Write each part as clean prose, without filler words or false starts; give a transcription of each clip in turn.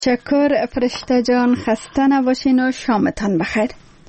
شکر فرشته جان، خسته نباشین و شامتان بخیر.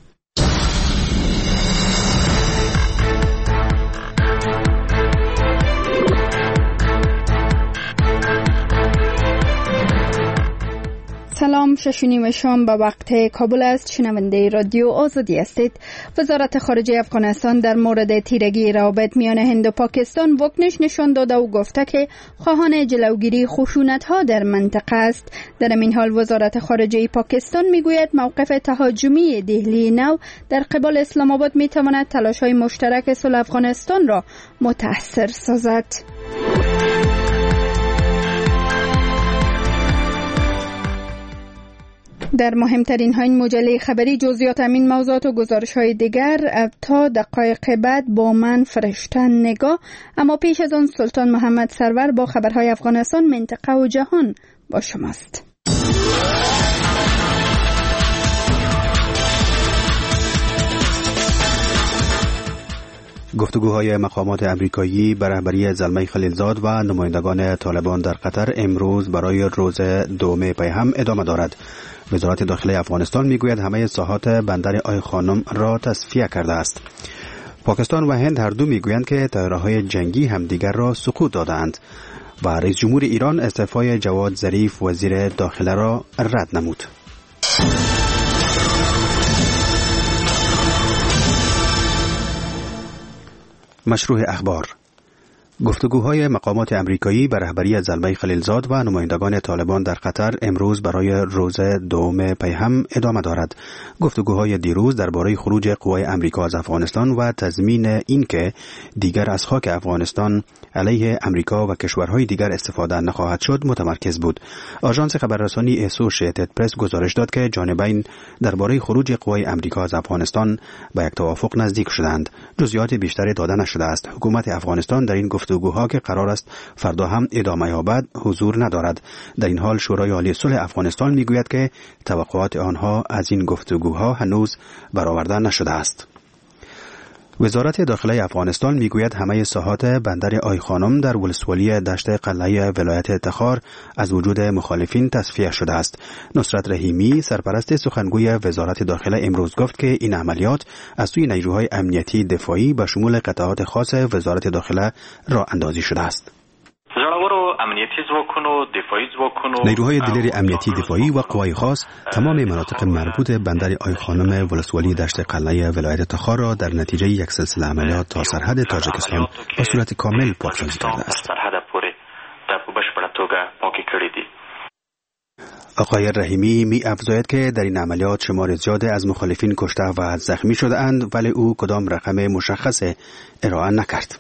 سلام، 6:30 شام به وقت کابل است. شنونده رادیو آزادی هستید. وزارت خارجه افغانستان در مورد تیرگی روابط میان هند و پاکستان واکنش نشان داده و گفته که خواهان جلوگیری خشونت‌ها در منطقه است. در این حال وزارت خارجه پاکستان میگوید موقف تهاجمی دهلی نو در قبال اسلام آباد میتواند تلاش‌های مشترک صلح افغانستان را متأثر سازد. در مهمترین های مجله خبری جزئیات همین موضوعات و گزارش های دیگر تا دقایق بعد با من فرشته نگاه. اما پیش از آن سلطان محمد سرور با خبرهای افغانستان، منطقه و جهان با شماست. گفتگوهای مقامات امریکایی به رهبری زلمه خلیلزاد و نمایندگان طالبان در قطر امروز برای روز 2 می هم ادامه دارد. وزارت داخلی افغانستان میگوید همه ساحات بندر آی خانم را تصفیه کرده است. پاکستان و هند هر دو میگویند که طیاره‌های جنگی همدیگر را سقوط دادند و رئیس جمهور ایران استعفای جواد ظریف وزیر داخله را رد نمود. مشروع اخبار. گفتگوهای مقامات امریکایی به رهبری زلمه خلیلزاد و نمایندگان طالبان در قطر امروز برای روز 2 می هم ادامه دارد. گفتگوهای دیروز درباره خروج قوای امریکا از افغانستان و تضمین اینکه دیگر از خاک افغانستان علیه امریکا و کشورهای دیگر استفاده نخواهد شد متمرکز بود. آژانس خبررسانی اسوشییتد پرس گزارش داد که جانبین درباره خروج قوای امریکا از افغانستان به یک توافق نزدیک شدند. جزئیات بیشتری داده نشده است. حکومت افغانستان در این گفتگوها که قرار است فردا هم ادامه یابد حضور ندارد. در این حال شورای عالی صلح افغانستان میگوید که توقعات آنها از این گفتگوها هنوز برآورده نشده است. وزارت داخلی افغانستان میگوید همه ساحات بندر آی خانم در ولسوالی دشت قلعه ولایت تخار از وجود مخالفین تصفیه شده است. نصرت رحیمی سرپرست سخنگوی وزارت داخلی امروز گفت که این عملیات از سوی نیروهای امنیتی دفاعی به شمول قطعات خاص وزارت داخلی راه اندازی شده است. نیروهای دلیر امنیتی دفاعی و قوای خاص تمام مناطق مربوط بندر آی خانم ولسوالی دشت قلعه ولایت تخار را در نتیجه یک سلسله عملیات تا سرحد تاجیکستان به صورت کامل پاکسازی کرده است. آقای رحیمی می افزاید که در این عملیات شمار زیادی از مخالفین کشته و زخمی شده اند، ولی او کدام رقم مشخص ارائه نکرد.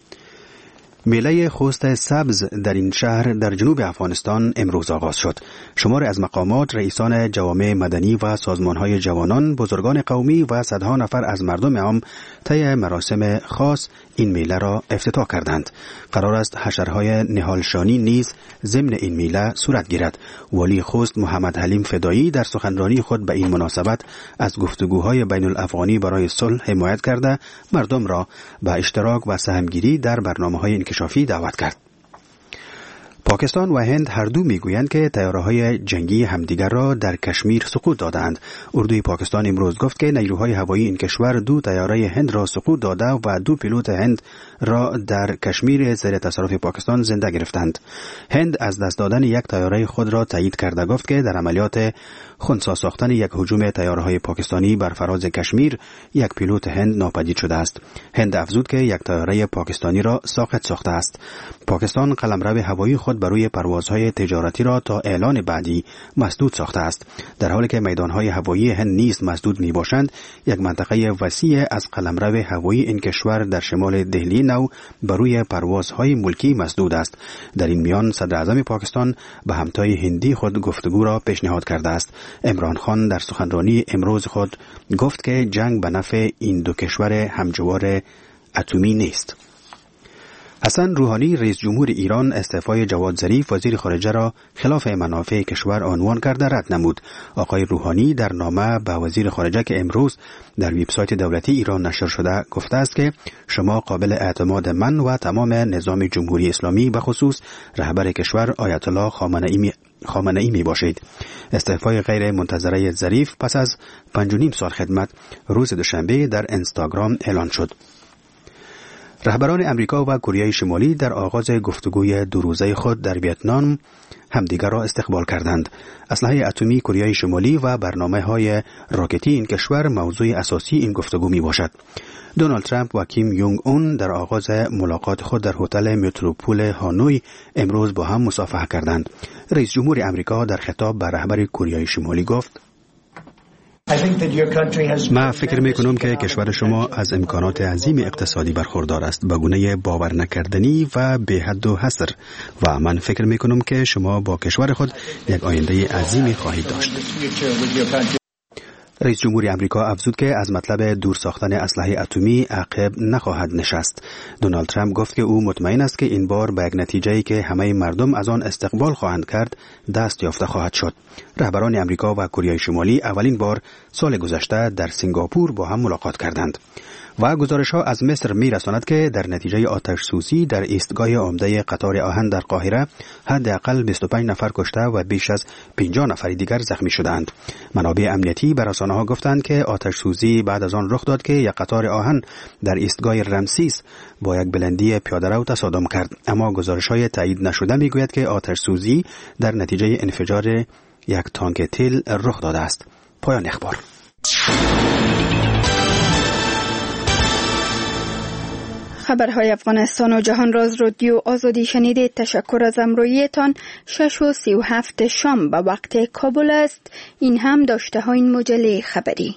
میله خوست سبز در این شهر در جنوب افغانستان امروز آغاز شد. شمار از مقامات، رئیسان جوامع مدنی و سازمان‌های جوانان، بزرگان قومی و صدها نفر از مردم عام طی مراسم خاص این میله را افتتاح کردند. قرار است حشرهای نهالشانی نیز ضمن این میله صورت گیرد. والی خوست محمد حلیم فدایی در سخنرانی خود به این مناسبت از گفتگوهای بین الافغانی برای صلح حمایت کرده مردم را به اشتراک و سهمگیری در برنامه‌های انکشافی دعوت کرد. پاکستان و هند هر دو میگویند که طیاره‌های جنگی همدیگر را در کشمیر سقوط دادند. اردوی پاکستان امروز گفت که نیروهای هوایی این کشور 2 طیاره هند را سقوط داده و 2 پیلوت هند را در کشمیر زیر تصرف پاکستان زنده گرفتند. هند از دست دادن یک طیاره خود را تایید کرده گفت که در عملیات خنثی ساختن یک هجوم طیاره‌های پاکستانی بر فراز کشمیر یک پیلوت هند ناپدید شده است. هند افزود که یک طیاره پاکستانی را ساقط ساخته است. پاکستان قلمرو هوایی خود برای پروازهای تجارتی را تا اعلان بعدی مسدود ساخته است. در حالی که میدانهای هوایی هند نیز مسدود می باشند، یک منطقه وسیع از قلمرو هوایی این کشور در شمال دهلی نو برای پروازهای ملکی مسدود است. در این میان صدر اعظم پاکستان به همتای هندی خود گفتگو را پیشنهاد کرده است. عمران خان در سخنرانی امروز خود گفت که جنگ به نفع این دو کشور همجوار اتمی نیست. حسن روحانی رئیس جمهور ایران استعفای جواد ظریف وزیر خارجه را خلاف منافع کشور عنوان کرده رد نمود. آقای روحانی در نامه به وزیر خارجه که امروز در وبسایت دولتی ایران نشر شده گفته است که شما قابل اعتماد من و تمام نظام جمهوری اسلامی به خصوص رهبر کشور آیت الله خامنه‌ای می باشید. استعفای غیر منتظره ظریف پس از 5.5 سال خدمت روز دوشنبه در اینستاگرام اعلان شد. رهبران امریکا و کره شمالی در آغاز گفتگوی دو روزه خود در ویتنام همدیگر را استقبال کردند. اسلحه اتمی کره شمالی و برنامه‌های راکتی این کشور موضوع اساسی این گفتگو می باشد. دونالد ترامپ و کیم یونگ اون در آغاز ملاقات خود در هتل متروپول هانوی امروز با هم مصافحه کردند. رئیس جمهور امریکا در خطاب به رهبر کره شمالی گفت: من فکر میکنم که کشور شما از امکانات عظیم اقتصادی برخوردار است به گونه باور نکردنی و بی حد و حصر و من فکر میکنم که شما با کشور خود یک آینده عظیمی خواهید داشت. رئیس جمهور امریکا افزود که از مطلب دور ساختن اسلحه اتمی عقب نخواهد نشست. دونالد ترامپ گفت که او مطمئن است که این بار به یک نتیجه‌ای که همه مردم از آن استقبال خواهند کرد دست یافته خواهد شد. رهبران امریکا و کره شمالی اولین بار سال گذشته در سنگاپور با هم ملاقات کردند. و گزارش‌ها از مصر می‌رساند که در نتیجه آتش سوزی در ایستگاه عمده قطار آهن در قاهره حداقل 25 نفر کشته و بیش از 50 نفر دیگر زخمی شدند. منابع امنیتی به رسانه‌ها گفتند که آتش سوزی بعد از آن رخ داد که یک قطار آهن در ایستگاه رمسیس با یک بلندی پیاده‌رو تصادم کرد. اما گزارش‌های تایید نشده می‌گوید که آتش سوزی در نتیجه انفجار یک تانک تیل رخ داده است. پایان اخبار. خبرهای افغانستان و جهان را از رادیو آزادی شنیدید. تشکر از همراهیتان. 6:37 شام به وقت کابل است. این هم داشته ها این مجله خبری.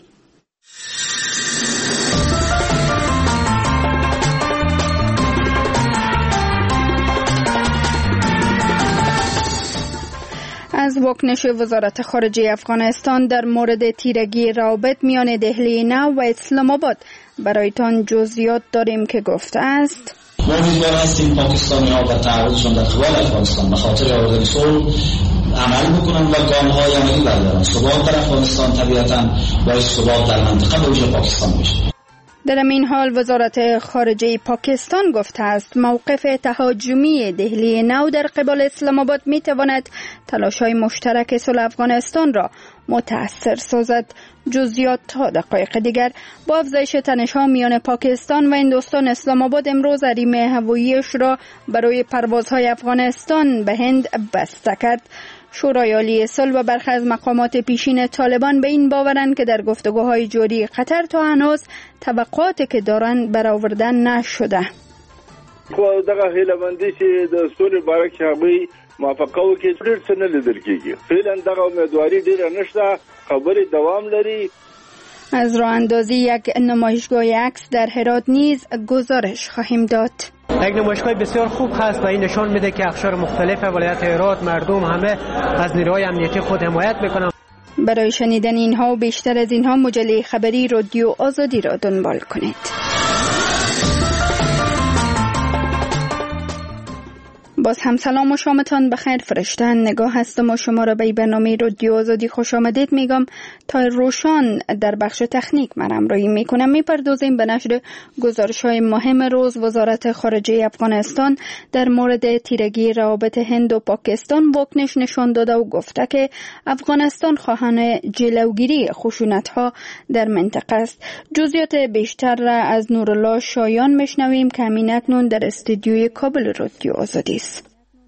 از واکنش وزارت خارجه افغانستان در مورد تیرگی روابط میان دهلی نو و اسلام آباد برایتان جزئیات داریم که گفته است: ما امیدوار هستیم پاکستانی ها و تعهدشان در قبال افغانستان به خاطر آوردن صلح عمل بکنند و گام‌های عملی بردارند. ثبات در افغانستان طبیعتاً باعث ثبات در منطقه به ویژه پاکستان میشه. در این حال وزارت خارجه پاکستان گفته است موقف تهاجمی دهلی نو در قبال اسلام آباد می تواند تلاش‌های مشترک صلح افغانستان را متأثر سازد. جزئیات تا دقایق دیگر. با افزایش تنش‌ها میان پاکستان و هندوستان، اسلام آباد امروز حریم هواییش را برای پروازهای افغانستان به هند بسته کرد. شورای عالی صلح و برخی از مقامات پیشین طالبان به این باورند که در گفتگوهای جاری قطر تا هنوز توقعاتی که دارند برآورده نشده. خو دغه هیله‌مندي چې د سولې باره کې هغوی موافقه وکړي ډېر څه نه لیدل کېږي. فعلا دغه امیدواري ډېره نشته، خبرې دوام لري. از راه اندازی یک نمایشگاه عکس در هرات نیز گزارش خواهیم داد. یک نمایشگاه بسیار خوب هست و این نشان میده که اقشار مختلف ولایت هرات مردم همه از نیروهای امنیتی خود حمایت میکنند. برای شنیدن اینها و بیشتر از اینها مجله خبری رادیو آزادی را دنبال کنید. باز هم سلام و شامتان بخیر. فرشتن نگاه هستم و شما را به برنامه رادیو آزادی خوش آمدید میگم. تا روشان در بخش تکنیک من همراهی میکنم. میپردازیم به نشر گزارش‌های مهم روز. وزارت خارجه افغانستان در مورد تیرگی روابط هند و پاکستان واکنش نشان داده و گفته که افغانستان خواهان جلوگیری خشونت‌ها در منطقه است. جزئیات بیشتر را از نورالله شایان میشنویم که همین اکنون در استودیوی کابل رادیو آزادی است.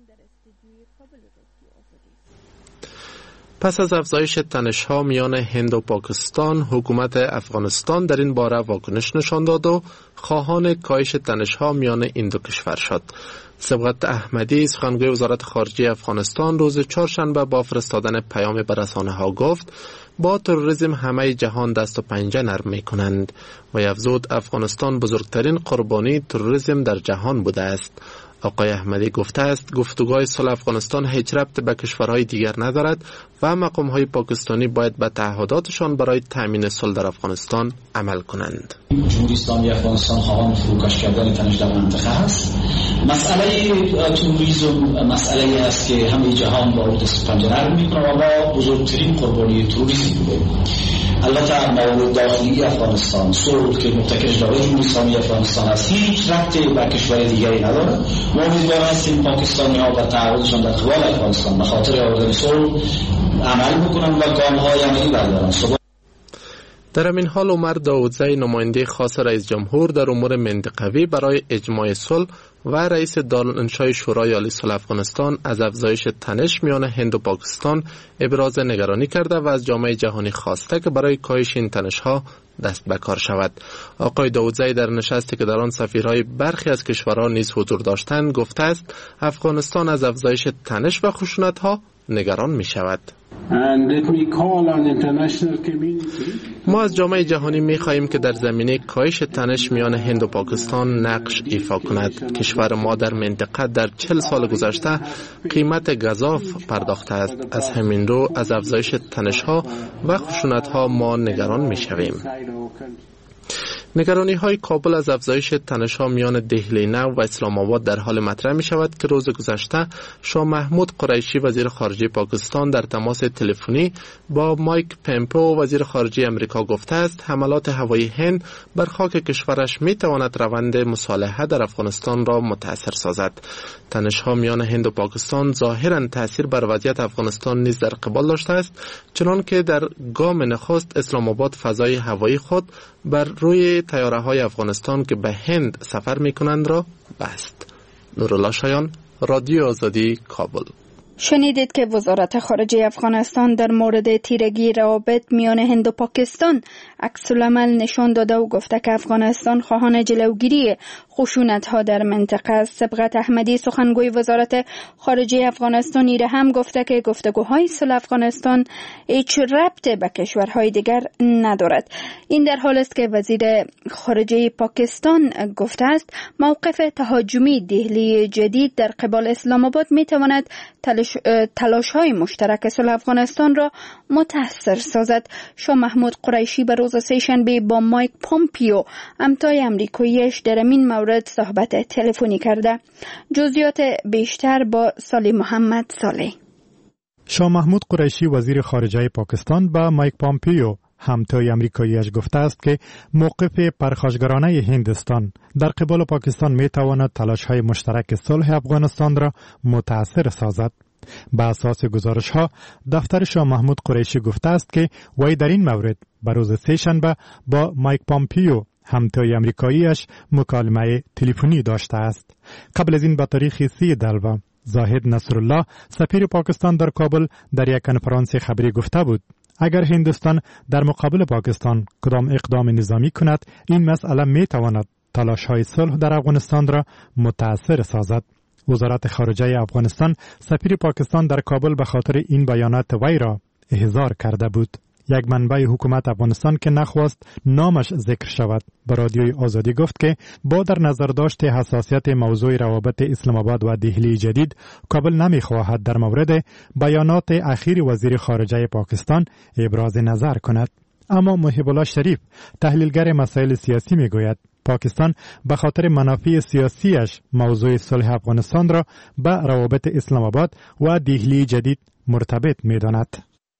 پس از افزایش تنش‌ها میان هند و پاکستان، حکومت افغانستان در این باره واکنش نشان داد و خواهان کاهش تنش‌ها میان این دو کشور شد. سبقت احمدی، سخنگوی وزارت خارجه افغانستان، روز چهارشنبه با فرستادن پیام به رسانه‌ها گفت با تروریسم همه جهان دست و پنجه نرم می‌کنند و افزود افغانستان بزرگترین قربانی تروریسم در جهان بوده است. آقای احمدی گفته است گفتگوهای صلح افغانستان هیچ ربط به کشورهای دیگر ندارد و مقامهای پاکستانی باید به تعهداتشان برای تامین صلح در افغانستان عمل کنند. جمهوری اسلامی افغانستان خواهان فروکش کردن تنش در منطقه است. مسئله تروریسم مسئله است که همه جهان با دست پنجه نرم می‌کنه و ما بزرگترین قربانی تروریسم بودیم. البته موارد داخلی افغانستان صلح که مبتکرش داره جمهوری اسلامی افغانستان است هیچ ربطی به کشور دیگری نداره. ما امیدوار هستیم پاکستانی‌ها و تعهدشان در قبال افغانستان به خاطر آوردن صلح عمل بکنن و گام‌های عملی بردارن. در همین حال عمر داودزی نماینده خاص رئیس جمهور در امور منطقوی برای اجماع صلح و رئیس دارالانشای شورای عالی صلح افغانستان از افزایش تنش میان هند و پاکستان ابراز نگرانی کرده و از جامعه جهانی خواسته که برای کاهش این تنش‌ها دست به کار شود. آقای داودزی در نشستی که در آن سفیرهای برخی از کشورها نیز حضور داشتند گفته است افغانستان از افزایش تنش و خشونت‌ها نگران می شود. ما از جامعه جهانی می خواهیم که در زمینه کاهش تنش میان هند و پاکستان نقش ایفا کند. کشور ما در منطقه در 40 سال گذشته قیمت گزاف پرداخته است. از همین رو از افزایش تنش ها و خشونت ها ما نگران می شویم. نگرانی های کابل از افزایش تنش ها میان دهلی نو و اسلام آباد در حال مطرح می شود که روز گذشته شاه محمود قریشی وزیر خارجه پاکستان در تماس تلفنی با مایک پمپو وزیر خارجه امریکا گفته است حملات هوایی هند بر خاک کشورش می تواند روند مصالحه در افغانستان را متاثر سازد. تنش ها میان هند و پاکستان ظاهرا تاثیر بر وضعیت افغانستان نیز در قبال داشته است، چنان که در گام نخست اسلام آباد فضای هوایی خود بر روی طیاره‌های افغانستان که به هند سفر می‌کنند را بست. نورالله شایان، رادیو آزادی، کابل. شنیدید که وزارت خارجه افغانستان در مورد تیرگی روابط میان هند و پاکستان عکس‌العمل نشان داده و گفته که افغانستان خواهان جلوگیری خشونت‌ها در منطقه است. سبقت احمدی سخنگوی وزارت خارجه افغانستان ایره هم گفته که گفتگوهای صلح افغانستان هیچ ربطی به کشورهای دیگر ندارد. این در حال است که وزیر خارجه پاکستان گفته است موقف تهاجمی دهلی جدید در قبال اسلام آباد می‌تواند تلاش‌های مشترک صلح افغانستان را متاثر سازد. شاه محمود قریشی به روز سه‌شنبه با مایک پومپیو همتای امریکاییش در این مورد صحبت تلفنی کرده. جزئیات بیشتر با سالی محمد صالح. شاه محمود قریشی وزیر خارجه پاکستان با مایک پومپیو همتای امریکاییش گفته است که موقف پرخاشگرانه هندوستان در قبال پاکستان می تواند تلاش‌های مشترک صلح افغانستان را متاثر سازد. به اساس گزارش‌ها دفتر شاه محمود قریشی گفته است که وی در این مورد به روز سه‌شنبه با مایک پومپیو همتای امریکاییش مکالمه تلفنی داشته است. قبل از این به تاریخ 30 دلو زاهد نصرالله سفیر پاکستان در کابل در یک کنفرانس خبری گفته بود اگر هندوستان در مقابل پاکستان کدام اقدام نظامی کند این مسئله می تواند تلاش‌های صلح در افغانستان را متاثر سازد. وزارت خارجه افغانستان سفیر پاکستان در کابل به خاطر این بیانات وی را احضار کرده بود. یک منبع حکومت افغانستان که نخواست نامش ذکر شود به رادیوی آزادی گفت که با در نظر داشت حساسیت موضوع روابط اسلام آباد و دهلی جدید کابل نمی‌خواهد در مورد بیانات اخیر وزیر خارجه پاکستان ابراز نظر کند. اما محب الله شریف تحلیلگر مسائل سیاسی میگوید پاکستان به خاطر منافع سیاسیش موضوع صلح افغانستان را به روابط اسلام آباد و دهلی جدید مرتبط می‌داند.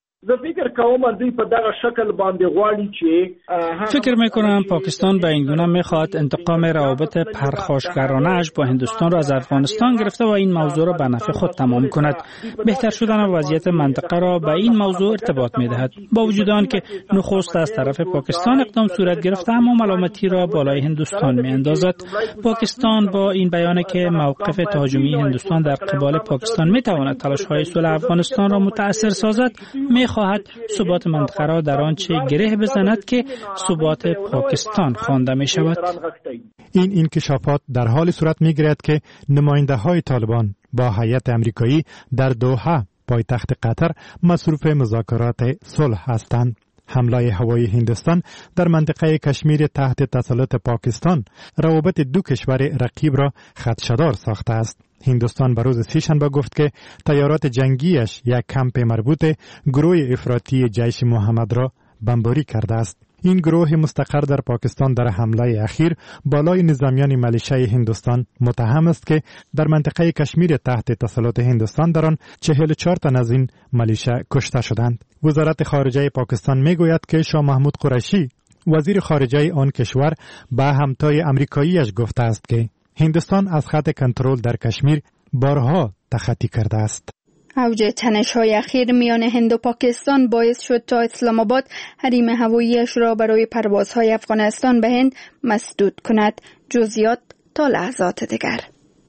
فکر میکنم پاکستان به این گونه میخواد انتقام روابط پرخاشگرانه‌اش با هندوستان را از افغانستان گرفته و این موضوع را به نفع خود تمام کند. بهتر شدن وضعیت منطقه را به این موضوع ارتباط میدهد. با وجود آنکه نخست از طرف پاکستان اقدام صورت گرفته اما ملامتی را بالای هندوستان میاندازد. پاکستان با این بیان که موقف تهاجمی هندوستان در قبال پاکستان میتواند تلاش‌های صلح افغانستان را متاثر سازد خواهد ثبات منطقه را در آنچه گره بزند که ثبات پاکستان خوانده می شود. این انکشافات در حال صورت می گیرد که نماینده های طالبان با هیئت امریکایی در دوحه پایتخت قطر مصروف مذاکرات صلح هستند. حمله هوایی هندوستان در منطقه کشمیر تحت تسلط پاکستان روابط دو کشور رقیب را خدشه‌دار ساخته است. هندوستان به روز سه‌شنبه گفت که طیارات جنگیش یک کمپ مربوط گروه افراطی جیش محمد را بمباری کرده است. این گروه مستقر در پاکستان در حمله اخیر بالای نظامیان ملیشه هندوستان متهم است که در منطقه کشمیر تحت تسلط هندوستان در آن 44 تن از این ملیشه کشته شدند. وزارت خارجه پاکستان میگوید که شاه محمود قریشی وزیر خارجه آن کشور به همتای امریکاییش گفته است که هندوستان از خط کنترل در کشمیر بارها تخطی کرده است. اوج تنش‌های اخیر میان هند و پاکستان باعث شد تا اسلام آباد حریم هوایی‌اش را برای پروازهای افغانستان به هند مسدود کند. جزئیات تا لحظات دیگر.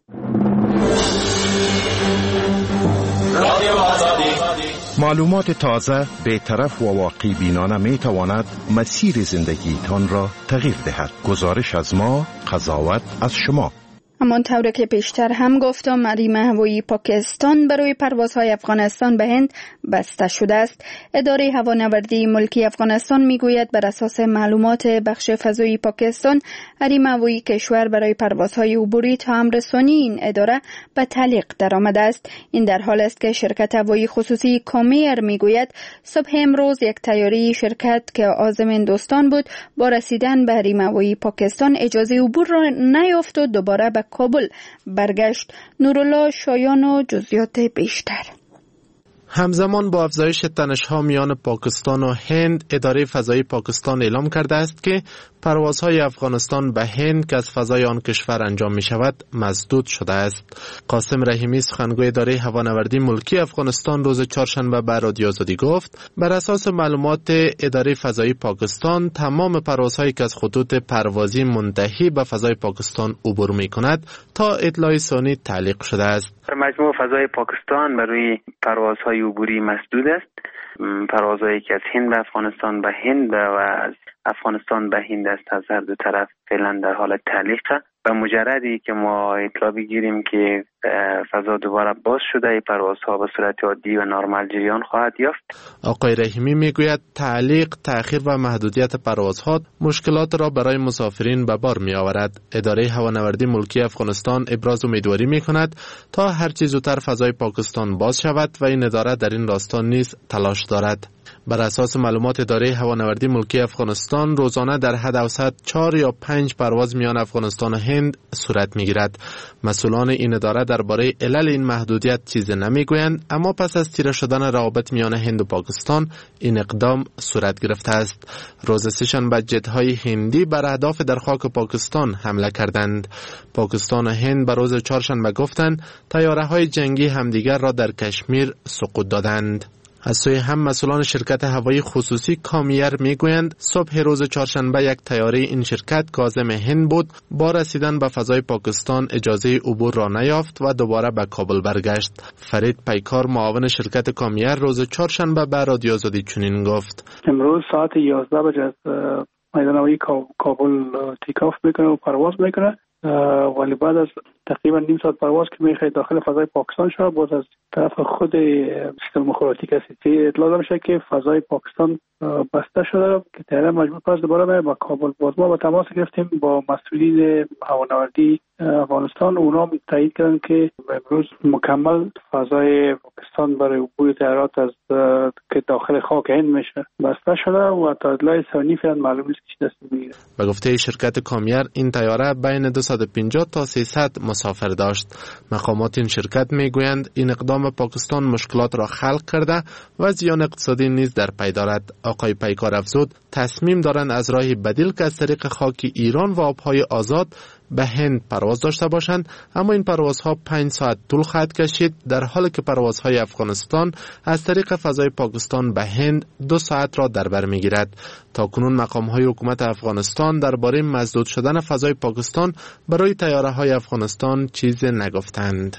معلومات تازه، بی‌طرف و واقعی بینانه می تواند مسیر زندگیتان را تغییر دهد. گزارش از ما، قضاوت از شما. همانطور که پیشتر هم گفتم، حریم هوایی پاکستان برای پروازهای افغانستان به هند بسته شده است. اداره هوانوردی ملکی افغانستان میگوید بر اساس معلومات بخش فضایی پاکستان، حریم هوایی کشور برای پروازهای عبوری تا امرسانی این اداره به تعلیق درآمده است. این در حال است که شرکت هوایی خصوصی کامیر میگوید صبح امروز یک طیاره شرکت که عازم هندوستان بود با رسیدن به حریم هوایی پاکستان اجازه عبور را نیافت و دوباره به کابل برگشت. نورالله شایان و جزئیات بیشتر. همزمان با افزایش تنش‌ها میان پاکستان و هند، اداره فضایی پاکستان اعلام کرده است که پروازهای افغانستان به هند که از فضای آن کشور انجام می شود مسدود شده است. قاسم رحیمی سخنگوی اداره هوانوردی ملکی افغانستان روز چهارشنبه به رادیو آزادی گفت بر اساس معلومات اداره فضایی پاکستان تمام پروازهایی که از خطوط پروازی منتهی به فضای پاکستان عبور می کند تا اطلاع ثانی تعلیق شده است. مجموع فضای پاکستان برای پروازهای عبوری مسدود است. پروازهایی که از هند به افغانستان به هند و از افغانستان به هند است از هر دو طرف فعلا در حال تعلیقه. به مجردی که ما اطلاع بگیریم که فضا دوباره باز شده، پروازها به صورت عادی و نرمال جریان خواهد یافت. آقای رحیمی میگوید تعلیق، تأخیر و محدودیت پروازها مشکلات را برای مسافرین به بار می آورد. اداره هوانوردی ملکی افغانستان ابراز امیدواری می کند تا هر چه زودتر فضای پاکستان باز شود و این اداره در این راستا نیز تلاش دارد. بر اساس معلومات اداره هوانوردی ملکی افغانستان روزانه در حد اوسط 4 یا 5 پرواز میان افغانستان و هند صورت میگیرد. مسئولان این اداره درباره علل این محدودیت چیزی نمیگویند، اما پس از تیره شدن روابط میان هند و پاکستان این اقدام صورت گرفته است. روز سه‌شنبه جت‌های هندی بر اهداف در خاک پاکستان حمله کردند. پاکستان و هند بر روز چهارشنبه گفتند طیاره‌های جنگی همدیگر را در کشمیر سقوط دادند. از سوی هم مسئولان شرکت هوایی خصوصی کامیر میگویند صبح روز چهارشنبه یک طیاره این شرکت که عازم هند بود با رسیدن به فضای پاکستان اجازه عبور را نیافت و دوباره به کابل برگشت. فرید پیکار معاون شرکت کامیر روز چهارشنبه به رادیو آزادی چنین گفت: امروز ساعت 11 بجه از میدان هوایی کابل تیک آف میکنه و پرواز میکنه، ولی بعد از تقریبا نیم ساعت پرواز که میخواد داخل فضای پاکستان شد، باز از طرف خود سیستم مخابراتی کسی اطلاع میشه که فضای پاکستان بسته شده که طیاره مجبور پس دوباره بره با کابل. باز ما با تماس گرفتیم با مسئولین هوانوردی افغانستان، اونا تایید کردن که امروز مکمل فضای پاکستان برای عبور طیارات از که داخل خاک هند میشه بسته شده و تا اطلاع ثانی فعلا معلوم نیست که چی دست میگیره. به گفته شرکت کامیر این طیاره بین 250 تا 300 مسافر داشت. مقامات این شرکت میگویند این اقدام پاکستان مشکلات را خلق کرده و زیان اقتصادی نیز در پی دارد. آقای پیکار افزود تصمیم دارند از راه بدیل که از طریق خاک ایران و آبهای آزاد به هند پرواز داشته باشند، اما این پروازها 5 ساعت طول خواهد کشید، در حالی که پروازهای افغانستان از طریق فضای پاکستان به هند 2 ساعت را در بر میگیرد. تاکنون مقام‌های حکومت افغانستان درباره مسدود شدن فضای پاکستان برای طیاره‌های افغانستان چیزی نگفتند.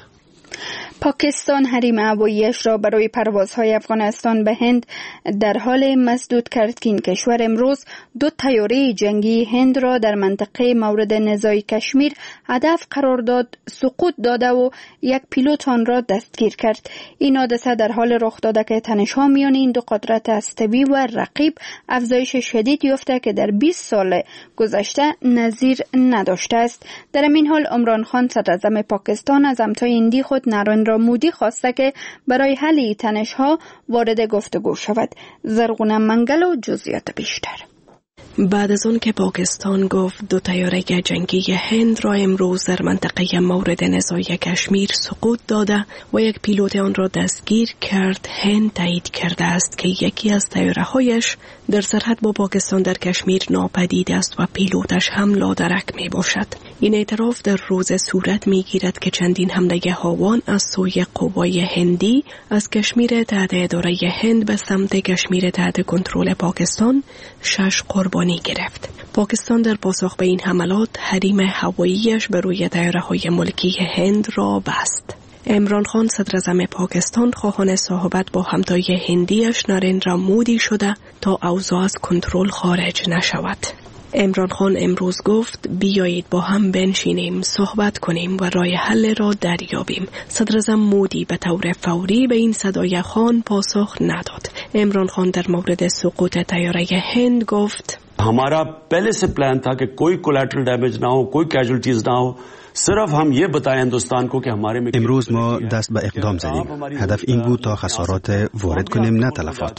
پاکستان حریم هوایی‌اش را برای پروازهای افغانستان به هند در حال مسدود کرد که این کشور امروز 2 طیاره جنگی هند را در منطقه مورد نزاع کشمیر هدف قرار داد، سقوط داده و یک پیلوت آن را دستگیر کرد. این حادثه در حال رخ داده که تنش‌ها میان این دو قدرت هسته‌ای و رقیب افزایش شدید یافته که در 20 سال گذشته نظیر نداشته است. در این حال عمران خان صدراعظم پاکستان از همتای هندی خود نریندرا مودی خواسته که برای حل تنش‌ها وارد گفتگو شود. زرغونه منگل و جزئیات بیشتر. بعد از آن که پاکستان گفت 2 طیاره جنگی هند را امروز در منطقه مورد نزاع کشمیر سقوط داده و یک پیلوت آن را دستگیر کرد، هند تایید کرده است که یکی از طیاره‌هایش در سرحد با پاکستان در کشمیر ناپدید است و پیلوتش هم لادرک می باشد. این اعتراف در روز صورت میگیرد که چندین حمله هاوان از سوی قوای هندی از کشمیر تحت اداره هند به سمت کشمیر تحت کنترل پاکستان 6 قربانی گرفت. پاکستان در پاسخ به این حملات حریم هواییش به روی طیاره‌های ملکی هند را بست. عمران خان صدر اعظم پاکستان خواهان صحبت با همتای هندیش نریندرا مودی شده تا اوضاع از کنترل خارج نشود. عمران خان امروز گفت بیایید با هم بنشینیم، صحبت کنیم و راه حل را دریابیم. صدر اعظم مودی به طور فوری به این صدای خان پاسخ نداد. عمران خان در مورد سقوط طیاره هند گفت हमारा पहले से प्लान था कि कोई कोलैटरल डैमेज ना हो, कोई कैजुअल्टीज ना हो. صرف هم ये बताएं हिंदुस्तान को कि हमारे में امروز ما دست به اقدام زدیم. هدف این بود تا خسارات وارد کنیم نه تلفات.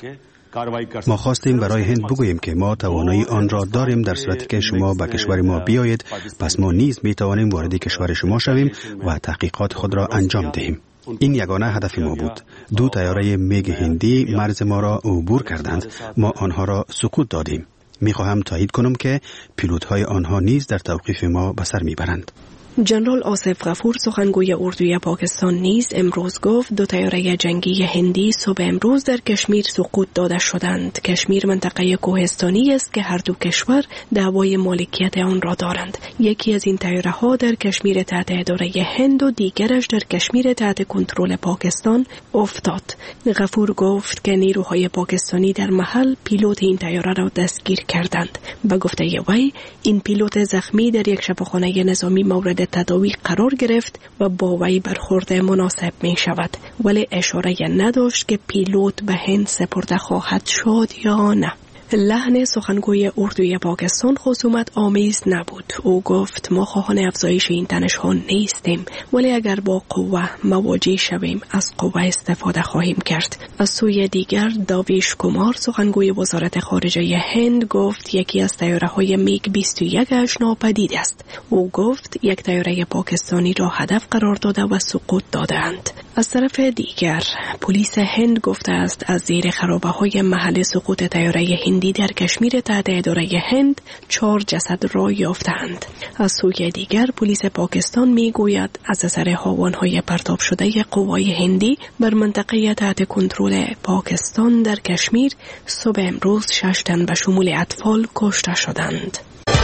ما خواستیم برای هند بگوییم که ما توانایی آن را داریم در صورتی که شما به کشور ما بیایید، پس ما نیز می توانیم وارد کشور شما شویم و تحقیقات خود را انجام دهیم. این یگانه هدف ما بود. 2 طیاره میگ هندی مرز ما را عبور کردند. ما آنها را سقوط دادیم. می خواهم تایید کنم که پیلوت‌های آنها نیز در توقیف ما به سر میبرند. جنرال آصف غفور سخنگوی اردوی پاکستان نیز امروز گفت 2 طیاره جنگی هندی صبح امروز در کشمیر سقوط داده شدند. کشمیر منطقه کوهستانی است که هر دو کشور دعوای مالکیت آن را دارند. یکی از این طیاره‌ها در کشمیر تحت اداره هند و دیگرش در کشمیر تحت کنترل پاکستان افتاد. غفور گفت که نیروهای پاکستانی در محل پیلوت این طیاره را دستگیر کردند. به گفته وی این پیلوت زخمی در یک شفاخانه نظامی مورد تداوی قرار گرفت و با وی برخورد مناسب می شود، ولی اشاره نداشت که پیلوت به هند سپرده خواهد شد یا نه. لحن سخنگوی اردوی پاکستان خصومت آمیز نبود. او گفت ما خواهان افزایش این تنش‌ها نیستیم، ولی اگر با قوه مواجه شویم از قوه استفاده خواهیم کرد. از سوی دیگر داویش کمار سخنگوی وزارت خارجه هند گفت یکی از طیاره‌های میگ 21 ناپدید است. او گفت یک طیاره پاکستانی را هدف قرار داده و سقوط دادند. از طرف دیگر پلیس هند گفته است از زیر خرابه‌های محل سقوط طیاره هندی در کشمیر تحت اداره هند 4 جسد را یافتند. از سوی دیگر پلیس پاکستان میگوید از اثر هاوان‌های پرتاب شده قوای هندی بر منطقه تحت کنترل پاکستان در کشمیر صبح امروز 6 تن به شمول اطفال کشته شدند.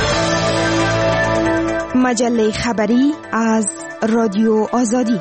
مجله خبری از رادیو آزادی.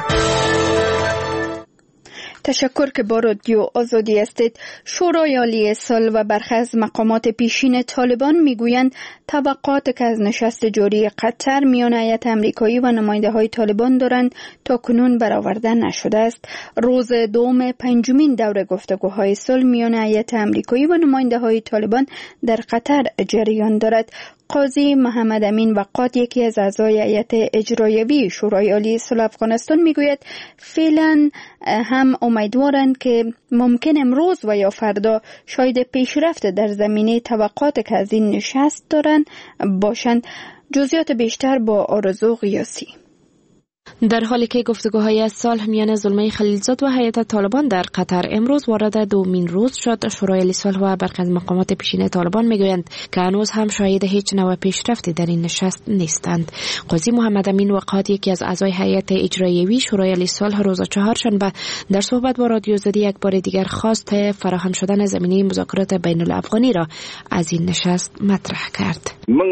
تشکر که با رادیو آزادی هستید. شورای عالی صلح و برخی از مقامات پیشین طالبان میگویند توقعات که از نشست جاری قطر میان هیئت امریکایی و نماینده های طالبان دارند تا کنون برآورده نشده است. روز دوم 5مین دوره گفتگوهای صلح میان هیئت امریکایی و نماینده های طالبان در قطر جریان دارد. قاضی محمد امین وقات یکی از اعضای هیئت اجرایوی شورای عالی صلح افغانستان میگوید فعلا هم امیدوارند که ممکن امروز و یا فردا شاید پیشرفت در زمینه توقعات که از این نشست دارند باشند. جزئیات بیشتر با آرزو قیاسی. در حالی که گفتگوهای صلح میان زلمه خلیلزاد و هیئت طالبان در قطر امروز وارد دومین روز شد، شورای عالی صلح و برخی از مقامات پیشین طالبان میگویند که هنوز هم شاهد هیچ نوع پیشرفتی در این نشست نیستند. قاضی محمد امین وقات یکی از اعضای هیئت اجرایوی شورای عالی صلح روز چهارشنبه در صحبت با رادیو آزادی یک بار دیگر خواست فراهم شدن زمینه مذاکرات بین الافغانی را از این نشست مطرح کرد.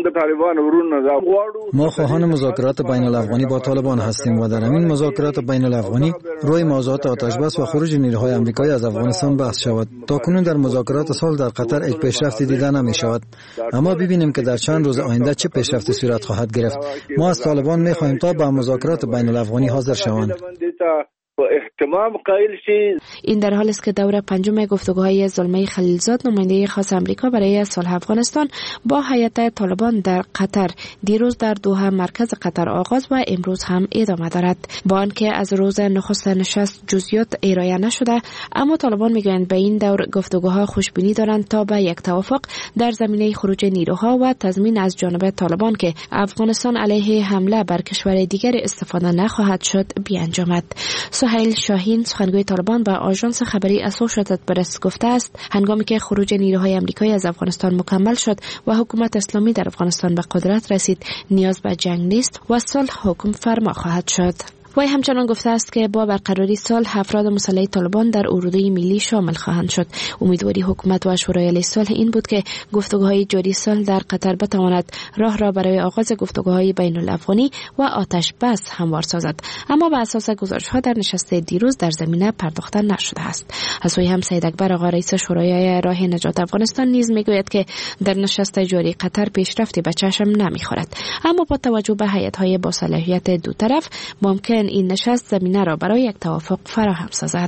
ما خواهان مذاکرات بین الافغانی با طالبان هستیم و در همین مذاکرات بین الافغانی روی موضوعات آتش بس و خروج نیروهای آمریکایی از افغانستان بحث شود. تاکنون در مذاکرات صلح در قطر هیچ پیشرفتی دیده نمی شود، اما ببینیم که در چند روز آینده چه پیشرفتی صورت خواهد گرفت. ما از طالبان می خواهیم تا به مذاکرات بین الافغانی حاضر شوند. این در حال است که دوره 5 گفتگوهای زلمه خلیلزاد نماینده خاص آمریکا برای صلح افغانستان با هیئت طالبان در قطر دیروز در دوحه مرکز قطر آغاز و امروز هم ادامه دارد. با آنکه از روز نخست نشست جزئیات ارائه نشده، اما طالبان میگویند به این دور گفتگوها خوشبینی دارند تا به یک توافق در زمینه خروج نیروها و تضمین از جانب طالبان که افغانستان علیه حمله بر کشور دیگر استفاده نخواهد شد بیانجامد. سهیل شاهین سخنگوی طالبان به آژانس خبری اسوشییتد پرس گفته است هنگامی که خروج نیروهای آمریکایی از افغانستان مکمل شد و حکومت اسلامی در افغانستان به قدرت رسید نیاز به جنگ نیست و صلح حکم فرما خواهد شد. وی همچنان گفته است که با برقراری صلح افراد مسلح طالبان در اردوی ملی شامل خواهند شد. امیدواری حکومت و شورای علیه صلح این بود که گفتگوهای جاری صلح در قطر بتواند راه را برای آغاز گفتگوهای بین الافغانی و آتش بس هموار سازد، اما به اساس گزارش‌ها در نشست دیروز در زمینه پرداخته نشده است. از سوی هم سید اکبر آقا رئیس شورای راه نجات افغانستان نیز میگوید که در نشست جاری قطر پیشرفتی به چشم نمیخورد، اما با توجه به هیئت‌های با صلاحیت دو طرف ممکن این نشست زمینه را برای یک توافق فراهم سازد.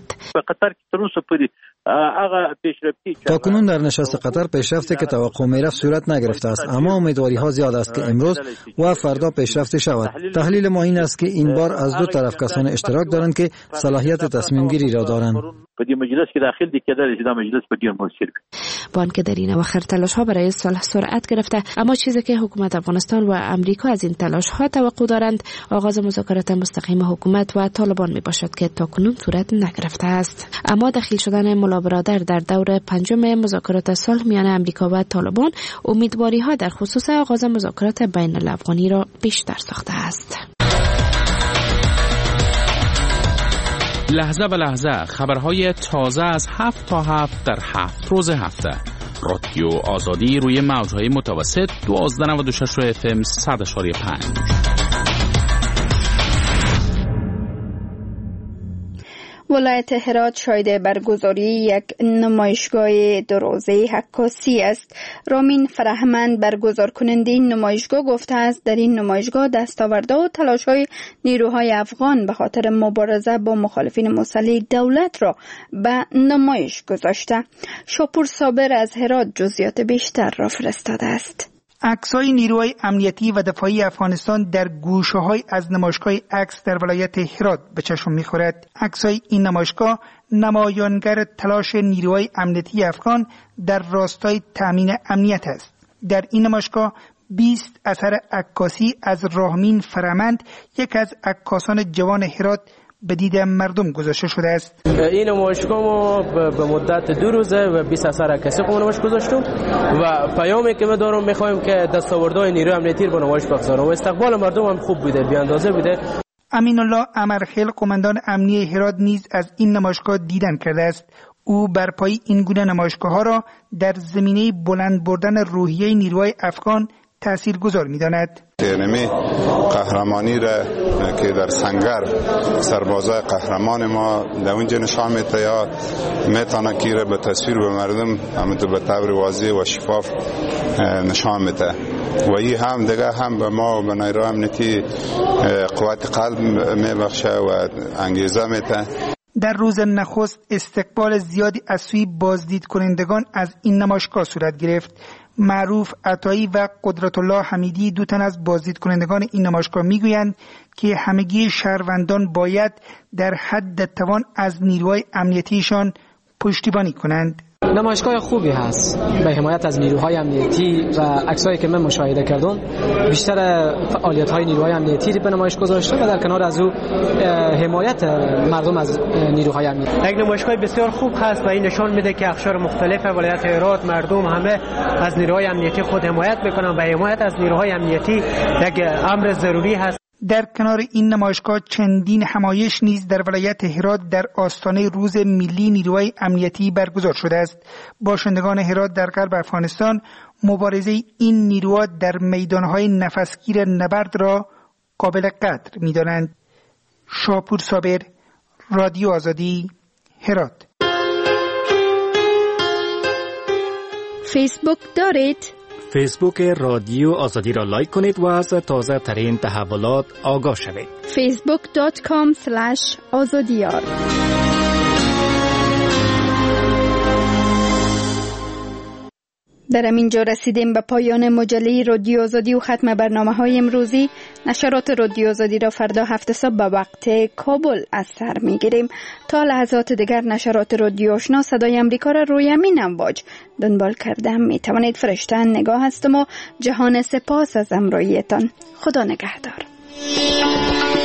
تا کنون در نشست قطر پیشرفتی که توقع میرفت صورت نگرفته است، اما امیدواری ها زیاد است که امروز و فردا پیشرفت شود. تحلیل ما این است که این بار از دو طرف کسان اشتراک دارند که صلاحیت تصمیم گیری را دارند. با آنکه در این اواخر تلاش ها برای صلح سرعت گرفته، اما چیزی که حکومت افغانستان و امریکا از این تلاش ها توقع دارند آغاز مذاکرات مستقیم حکومت و طالبان می باشد که تاکنون صورت نگرفته است. اما دخیل شدن ملا برادر در دور پنجم مذاکرات صلح میان امریکا و طالبان امیدواری ها در خصوص آغاز مذاکرات بین الافغانی را بیشتر ساخته است. لحظه به لحظه خبرهای تازه از 7 تا 7 در 7 روز هفته. رادیو آزادی روی موجهای متوسط 1296 FM 100.5. ولایت هرات شاهد برگزاری یک نمایشگاه دو روزه عکاسی است. رامین فرهمند برگزار کننده این نمایشگاه گفته است در این نمایشگاه دستاوردها و تلاش‌های نیروهای افغان به خاطر مبارزه با مخالفین مسلح دولت را به نمایش گذاشته. شاپور صابر از هرات جزئیات بیشتر را فرستاده است. عکس‌های نیروهای امنیتی و دفاعی افغانستان در گوشه‌های از نمایشگاه عکس در ولایت هرات به چشم می‌خورد. عکس‌های این نمایشگاه نمایانگر تلاش نیروهای امنیتی افغان در راستای تأمین امنیت است. در این نمایشگاه 20 اثر عکاسی از رامین فرهمند، یک از عکاسان جوان هرات، به دید مردم گذاشته شده است. این نمایشگاه ما به مدت 2 روزه و 20 اثر عکاسی نمایش گذاشتیم و پیامی که ما دارم می‌خوایم که دستاوردهای نیروی امنیتی رو به نمایش بگذاریم و استقبال مردم هم خوب بوده، بی اندازه بوده. امین الله امرخیل قماندان امنیه هرات نیز از این نمایشگاه دیدن کرده است. او برپایی این گونه نمایشگاه‌ها را در زمینه بلند بردن روحیه نیروهای افغان تاثیرگذار می‌داند. نمی قهرمانی را که در سنگر سربازای قهرمان ما در اونجا نشان میده یا میتونه که به تصویر به مردم همونطور به طور واضح و شفاف نشان میده و این هم دیگه هم به ما و به نیروی امنیتی قوت قلب میبخشه و انگیزه میده. در روز نخست استقبال زیادی از سوی بازدید کنندگان از این نمایشگاه صورت گرفت. معروف عطایی و قدرت الله حمیدی، دو تن از بازدید کنندگان این نمایشگاه میگویند که همگی شهروندان باید در حد توان از نیروهای امنیتیشان پشتیبانی کنند. نمایشگاه خوبی هست به حمایت از نیروهای امنیتی و عکسایی که من مشاهده کردم بیشتر فعالیت‌های نیروهای امنیتی به نمایش گذاشته و در کنار از او حمایت مردم از نیروهای امنیتی. یک نمایشگاه بسیار خوب هست و این نشان میده که اقشار مختلف ولایت هرات مردم همه از نیروهای امنیتی خود حمایت میکنن و حمایت از نیروهای امنیتی یک امر ضروری هست. در کنار این نمایشگاه چندین همایش نیز در ولایت هرات در آستانه روز ملی نیروهای امنیتی برگزار شده است. باشندگان هرات در غرب افغانستان مبارزه این نیروها در میدانهای نفسگیر نبرد را قابل قدر می‌دانند. شاپور صابر، رادیو آزادی، هرات. فیسبوک دارید؟ فیسبوک رادیو آزادی را لایک کنید و از تازه ترین تحولات آگاه شوید. facebook.com/azadiyar. در همینجا رسیدیم به پایان مجله رادیو آزادی و ختم برنامه‌های امروزی. نشرات رادیو آزادی را فردا 7 صبح به وقت کابل از سر می‌گیریم. تا لحظات دیگر نشرات رادیو آشنا صدای امریکا را روی همین امواج دنبال کرده می‌توانید. فرشته نگاه هستم و جهان سپاس از همراهیتان. خدا نگهدار.